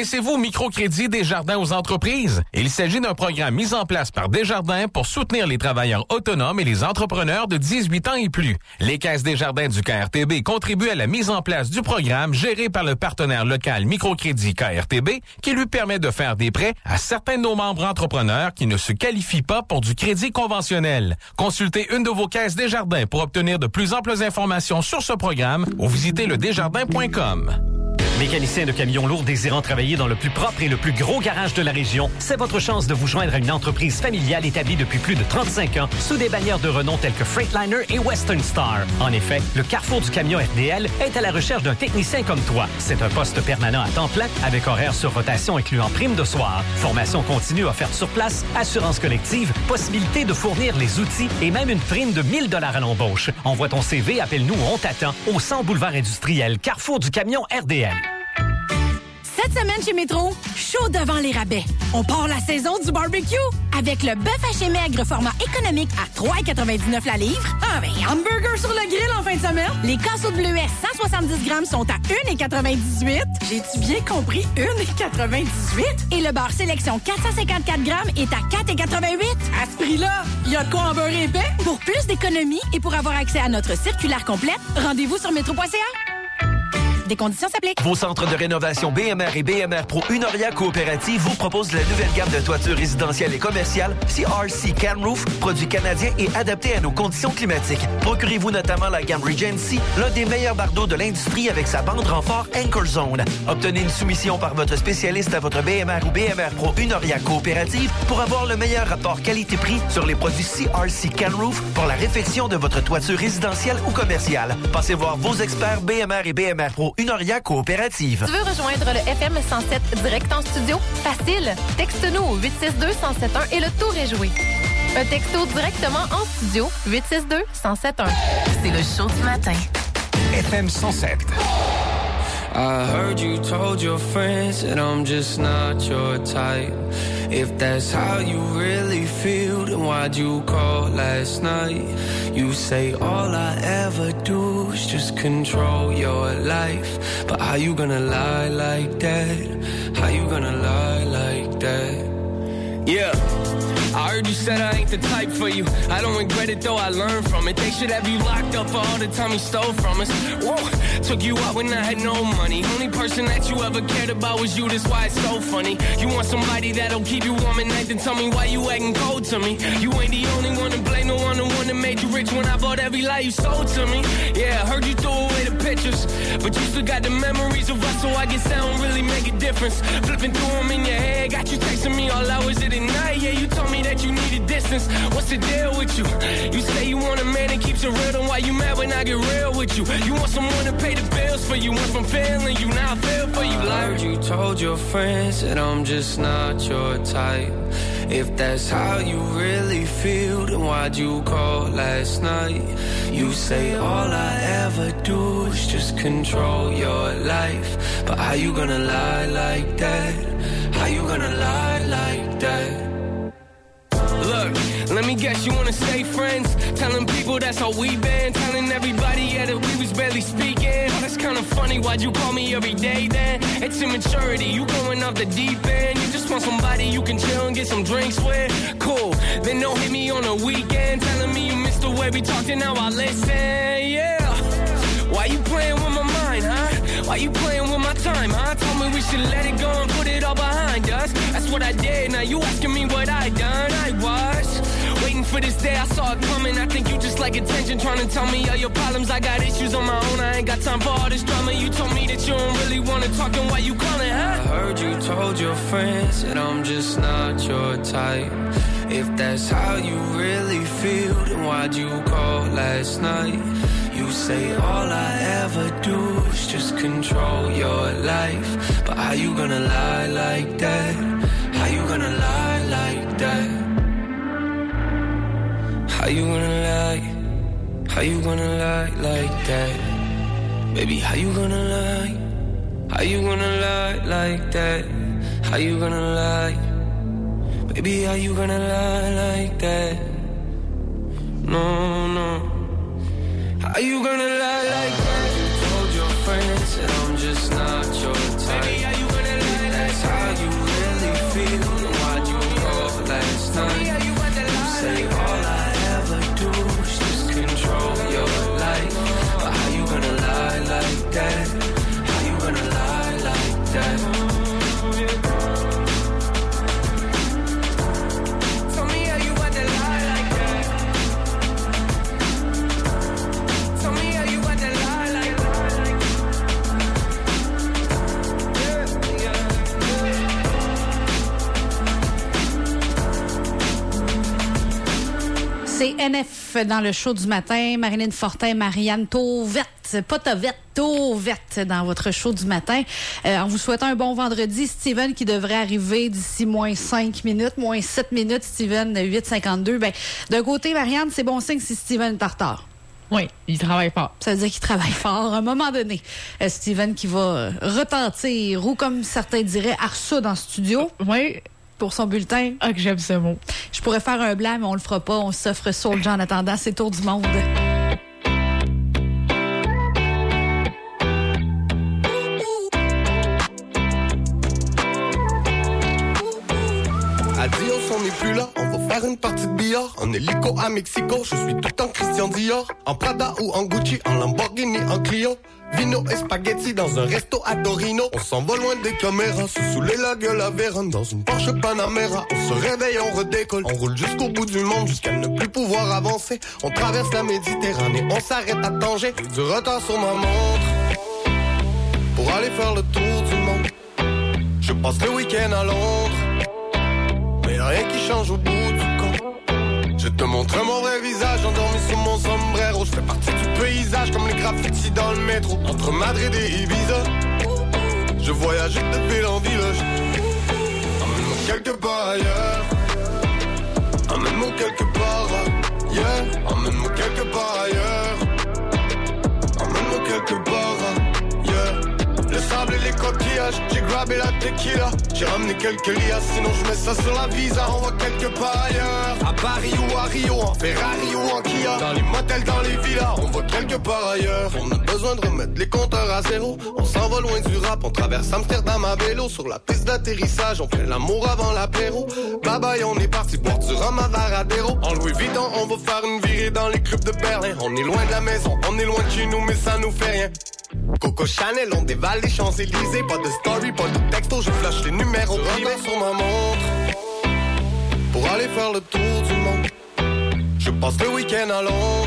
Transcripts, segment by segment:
Connaissez-vous Microcrédit Desjardins aux entreprises? Il s'agit d'un programme mis en place par Desjardins pour soutenir les travailleurs autonomes et les entrepreneurs de 18 ans et plus. Les caisses Desjardins du KRTB contribuent à la mise en place du programme géré par le partenaire local Microcrédit KRTB qui lui permet de faire des prêts à certains de nos membres entrepreneurs qui ne se qualifient pas pour du crédit conventionnel. Consultez une de vos caisses Desjardins pour obtenir de plus amples informations sur ce programme ou visitez le desjardins.com. Mécanicien de camions lourds désirant travailler dans le plus propre et le plus gros garage de la région, c'est votre chance de vous joindre à une entreprise familiale établie depuis plus de 35 ans sous des bannières de renom telles que Freightliner et Western Star. En effet, le Carrefour du camion RDL est à la recherche d'un technicien comme toi. C'est un poste permanent à temps plein avec horaire sur rotation incluant prime de soir. Formation continue offerte sur place, assurance collective, possibilité de fournir les outils et même une prime de 1 000 $ à l'embauche. Envoie ton CV, appelle-nous, on t'attend au 100 boulevard industriel, Carrefour du camion RDL. Cette semaine chez Métro, chaud devant les rabais. On part la saison du barbecue avec le bœuf haché maigre format économique à 3,99 la livre. Ah ben, hamburger sur le grill en fin de semaine. Les casseaux de bleuets 170 grammes sont à 1,98. J'ai-tu bien compris? 1,98? Et le bar sélection 454 grammes est à 4,88. À ce prix-là, il y a de quoi en beurrer épais. Pour plus d'économies et pour avoir accès à notre circulaire complète, rendez-vous sur métro.ca. Des conditions s'appliquent. Vos centres de rénovation BMR et BMR Pro Unoria Coopérative vous proposent la nouvelle gamme de toitures résidentielles et commerciales CRC Can Roof, produit canadien et adapté à nos conditions climatiques. Procurez-vous notamment la gamme Regency, l'un des meilleurs bardeaux de l'industrie avec sa bande renfort Anchor Zone. Obtenez une soumission par votre spécialiste à votre BMR ou BMR Pro Unoria Coopérative pour avoir le meilleur rapport qualité-prix sur les produits CRC Can Roof pour la réfection de votre toiture résidentielle ou commerciale. Passez voir vos experts BMR et BMR Pro Unoria Coopérative. Tu veux rejoindre le FM 107 direct en studio? Facile! Texte-nous au 862-1071 et le tour est joué. Un texto directement en studio, 862-1071. C'est le show du matin. FM 107. I heard you told your friends that I'm just not your type. If that's how you really feel, then why'd you call last night? You say all I ever do is just control your life. But how you gonna lie like that? How you gonna lie like that? Yeah. I heard you said I ain't the type for you. I don't regret it though, I learned from it. They should have you locked up for all the time you stole from us. Whoa, took you out when I had no money. Only person that you ever cared about was you, that's why it's so funny. You want somebody that'll keep you warm at night, then tell me why you acting cold to me. You ain't the only one to blame, no one the one that made you rich when I bought every lie you sold to me. Yeah, I heard you threw away the pictures, but you still got the memories of us, so I guess that don't really make a difference. Flipping through them in your head, got you texting me all hours of the night. Yeah, you told me that you needed distance. What's the deal with you? You say you want a man that keeps it real, then why you mad when I get real with you? You want someone to pay the bills for you. Went from failing you, now I feel for you. I heard you told your friends that I'm just not your type. If that's how you really feel, then why'd you call last night? You say all I ever do is just control your life. But how you gonna lie like that? How you gonna lie like that? Look, let me guess, you wanna stay friends? Telling people that's all we been. Telling everybody, yeah, that we was barely speaking. Oh, that's kinda funny, why'd you call me every day then? It's immaturity, you going off the deep end. You just want somebody you can chill and get some drinks with. Cool, then don't hit me on the weekend. Telling me you missed the way we talked and now I listen, yeah. Why you playing with my mind, huh? Why you playing with my time, huh? Told me we should let it go and put it all behind us. That's what I did, now you asking me what I done. I was waiting for this day, I saw it coming. I think you just like attention, trying to tell me all your problems. I got issues on my own, I ain't got time for all this drama. You told me that you don't really wanna talk, and why you calling, huh? I heard you told your friends that I'm just not your type. If that's how you really feel, then why'd you call last night? You say all I ever do is just control your life. But how you gonna lie like that? How you gonna lie like that? How you gonna lie? How you gonna lie like that? Baby, how you gonna lie? How you gonna lie like that? How you gonna lie? Baby, how you gonna lie like that? No, no. How you gonna lie like that? You told your friends that I'm just not your type. Baby, how you gonna lie like that? C'est NF dans le show du matin. Marilyn Fortin, Marianne Tauvette, pas Tauvette, Tauvette dans votre show du matin. En vous souhaitant un bon vendredi. Steven qui devrait arriver d'ici moins 5 minutes, moins 7 minutes. Steven, 8h52. Ben, d'un côté, Marianne, c'est bon signe si Steven est en retard. Oui, il travaille fort. Ça veut dire qu'il travaille fort. À un moment donné, Steven qui va retentir, ou comme certains diraient, arceau en studio. Oui. Pour son bulletin. Ah, que j'aime ce mot. Je pourrais faire un blanc, mais on le fera pas. On s'offre Soulja en attendant. C'est Tour du monde. Adios, on n'est plus là, on va faire une partie de billard. En hélico à Mexico, je suis tout en Christian Dior. En Prada ou en Gucci, en Lamborghini, en Clio. Vino et spaghetti dans un resto à Torino. On s'en va loin des caméras, se saouler la gueule à Vérone. Dans une Porsche Panamera, on se réveille, on redécolle. On roule jusqu'au bout du monde, jusqu'à ne plus pouvoir avancer. On traverse la Méditerranée, on s'arrête à Tanger. J'ai du retard sur ma montre pour aller faire le tour du monde. Je passe le week-end à Londres, mais y'a rien qui change au bout du compte. Je te montre mon vrai visage, endormi sous mon sombrero. Je fais partie du paysage comme les graffitis dans le métro. Entre Madrid et Ibiza, je voyage de ville en village. Emmène-moi quelque part ailleurs, emmène-moi quelque part, yeah. Emmène-moi quelque part ailleurs, emmène-moi quelque part, yeah. Le sable et les coquillages, j'ai grabé la tequila. J'ai ramené quelques lias, sinon je mets ça sur la visa. On va quelque part ailleurs, à Paris ou à Rio, en Ferrari ou en Kia. Dans les motels, dans les villas, on va quelque part ailleurs. On a besoin de remettre les compteurs à zéro. On s'en va loin du rap, on traverse Amsterdam à vélo. Sur la piste d'atterrissage, on fait l'amour avant l'apéro. Bye bye, on est parti boire du rhum à Varadero. En Louis Vuitton, on va faire une virée dans les clubs de Berlin. On est loin de la maison, on est loin de chez nous, mais ça nous fait rien. Coco Chanel, on dévale les Champs-Élysées. Pas de story, pas de texto, je flash les numéros privés sur ma montre pour aller faire le tour du monde. Je passe le week-end à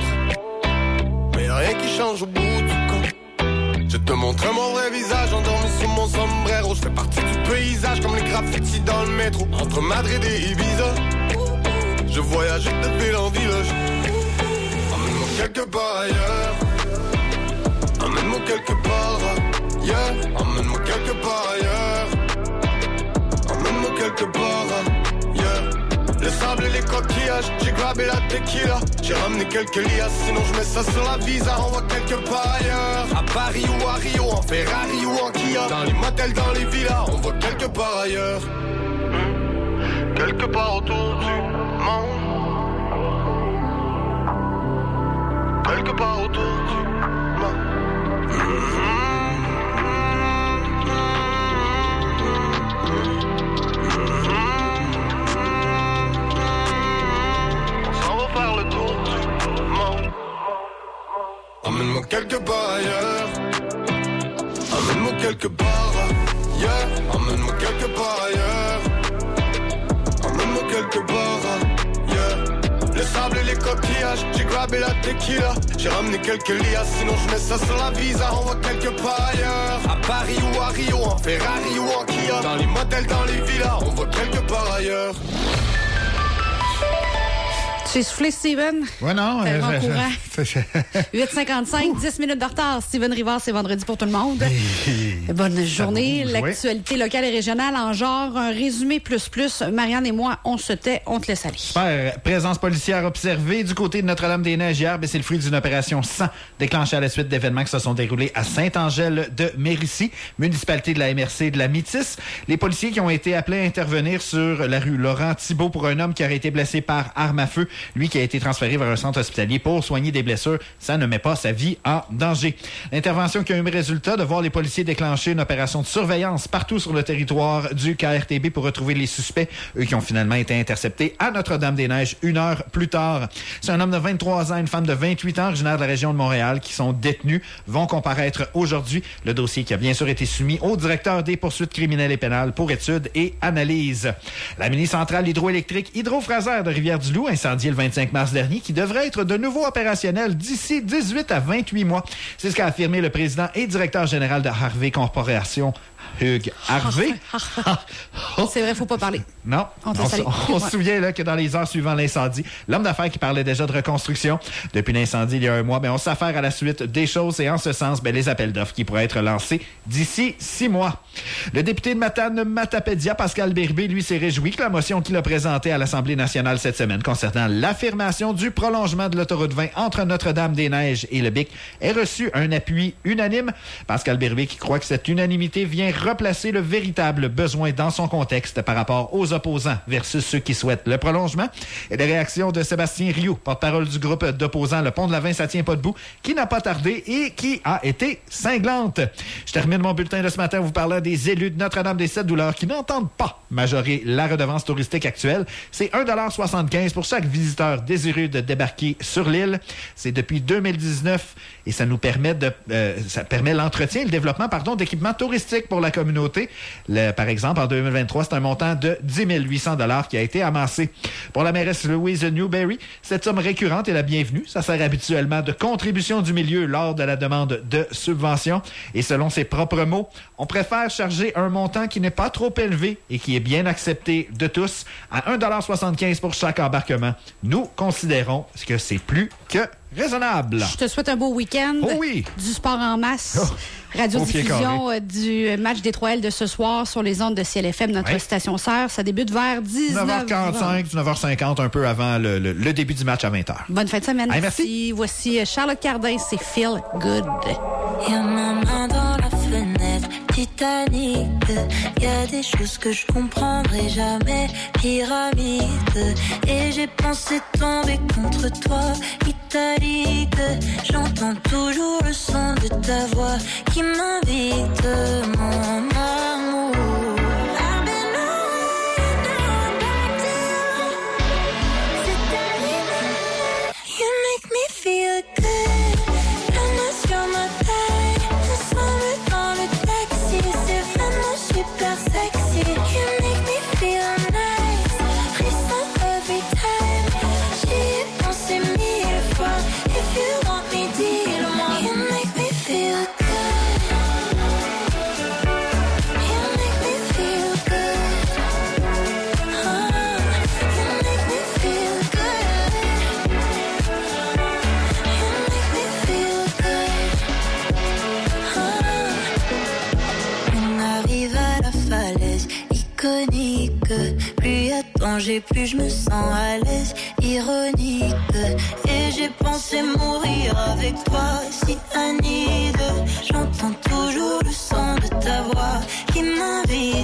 Londres, mais y'a rien qui change au bout du compte. Je te montre mon vrai visage, endormi sous mon sombrero. Je fais partie du paysage comme les graffitis dans le métro. Entre Madrid et Ibiza, je voyage de ville en village. Emmène-moi quelque part ailleurs, emmène-moi quelque part, yeah. Emmène-moi quelque part ailleurs, emmène-moi quelque part, yeah. Le sable et les coquillages, j'ai grabé la tequila. J'ai ramené quelques lias, sinon je mets ça sur la visa. On va quelque part ailleurs, à Paris ou à Rio, en Ferrari ou en Kia. Dans les motels, dans les villas, on va quelque part ailleurs, quelque part autour du monde, quelque part autour du monde. On s'en va faire le tour du monde. Emmène-moi quelque part ailleurs, emmène-moi quelque part, yeah. Emmène-moi quelque part ailleurs, emmène-moi quelque part, yeah. Le sable et les coquillages, j'ai grabé la tequila. J'ai ramené quelques lias, sinon je mets ça sur la visa. On va quelque part ailleurs, à Paris ou à Rio, en Ferrari ou en Kia. Dans les motels, dans les villas, on va quelque part ailleurs. J'ai soufflé, Steven. Ouais, non. 8h55, 10 minutes de retard. Steven Rivard, c'est vendredi pour tout le monde. Bonne journée. L'actualité locale et régionale en genre, un résumé plus. Marianne et moi, on se tait, on te laisse aller. Super. Présence policière observée du côté de Notre-Dame-des-Neiges hier. C'est le fruit d'une opération 100 déclenchée à la suite d'événements qui se sont déroulés à Saint-Angèle de Mérisy, municipalité de la MRC de la Métis. Les policiers qui ont été appelés à intervenir sur la rue Laurent-Thibault pour un homme qui aurait été blessé par arme à feu. Lui qui a été transféré vers un centre hospitalier pour soigner des blessures, ça ne met pas sa vie en danger. L'intervention qui a eu le résultat de voir les policiers déclencher une opération de surveillance partout sur le territoire du KRTB pour retrouver les suspects, eux qui ont finalement été interceptés à Notre-Dame-des-Neiges 1 heure plus tard. C'est un homme de 23 ans, une femme de 28 ans, originaire de la région de Montréal, qui sont détenus, vont comparaître aujourd'hui. Le dossier qui a bien sûr été soumis au directeur des poursuites criminelles et pénales pour études et analyse. La mini-centrale hydroélectrique Hydro-Fraser de Rivière-du-Loup, incendiée incendié le 25 mars dernier, qui devrait être de nouveau opérationnel d'ici 18 à 28 mois. C'est ce qu'a affirmé le président et directeur général de Harvey Corporation, Hugh Harvey. C'est vrai, faut pas parler. Non. On se souvient là, que dans les heures suivant l'incendie, l'homme d'affaires qui parlait déjà de reconstruction depuis l'incendie il y a un mois, on s'affaire à la suite des choses et en ce sens, les appels d'offres qui pourraient être lancés d'ici 6 mois. Le député de Matane-Matapédia, Pascal Bérubé, lui, s'est réjoui que la motion qu'il a présentée à l'Assemblée nationale cette semaine concernant l'affirmation du prolongement de l'autoroute 20 entre Notre-Dame-des-Neiges et le Bic ait reçu un appui unanime. Pascal Bérubé qui croit que cette unanimité vient replacer le véritable besoin dans son contexte par rapport aux opposants versus ceux qui souhaitent le prolongement. Et les réactions de Sébastien Rioux, porte-parole du groupe d'opposants Le Pont de la Vin, ça tient pas debout, qui n'a pas tardé et qui a été cinglante. Je termine mon bulletin de ce matin en vous parlant des élus de Notre-Dame-des-Sept-Douleurs qui n'entendent pas majorer la redevance touristique actuelle. C'est 1,75 $ pour chaque visiteur désireux de débarquer sur l'île. C'est depuis 2019 et ça nous permet ça permet l'entretien et le développement, d'équipements touristiques pour la communauté. Par exemple, en 2023, c'est un montant de 10 800 $ qui a été amassé. Pour la mairesse Louise Newberry, cette somme récurrente est la bienvenue. Ça sert habituellement de contribution du milieu lors de la demande de subvention. Et selon ses propres mots, on préfère charger un montant qui n'est pas trop élevé et qui est bien accepté de tous à 1,75 $ pour chaque embarquement. Nous considérons que c'est plus que raisonnable. Je te souhaite un beau week-end. Oh oui. Du sport en masse. Radiodiffusion du match des 3L de ce soir sur les ondes de CLFM, notre station sœur. Ça débute vers 19h45, 19h50, un peu avant le début du match à 20h. Bonne fin de semaine. Hey, merci. Voici Charlotte Cardin, c'est Feel Good. Il y a ma main dans la fenêtre, Titanic. Il y a des choses que je comprendrai jamais, pyramide. Et j'ai pensé tomber contre toi, italique. J'entends toujours le son de ta voix qui m'invite, mon amour. You make me feel good. La main sur ma taille, ensemble dans le taxi, c'est vraiment super sexy. You make me feel nice, frisson every time. J'y ai pensé 1000 fois. If you want me, dis-le-moi. You make me feel good. You make me feel good. You make me feel good. You make me feel good. On arrive à la falaise iconique. Plus y a de danger, plus je me sens à l'aise. Ironique. Et j'ai pensé mourir avec toi, si Anide. J'entends toujours le son de ta voix qui m'invite.